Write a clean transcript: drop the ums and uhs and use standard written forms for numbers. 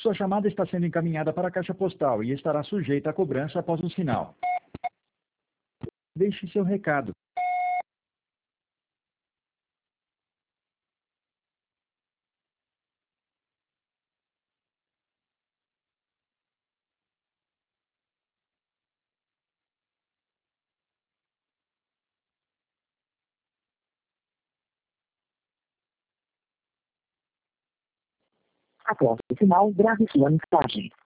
Sua chamada está sendo encaminhada para a caixa postal e estará sujeita a cobrança após o sinal. Deixe seu recado. Após o sinal, grave sua mensagem.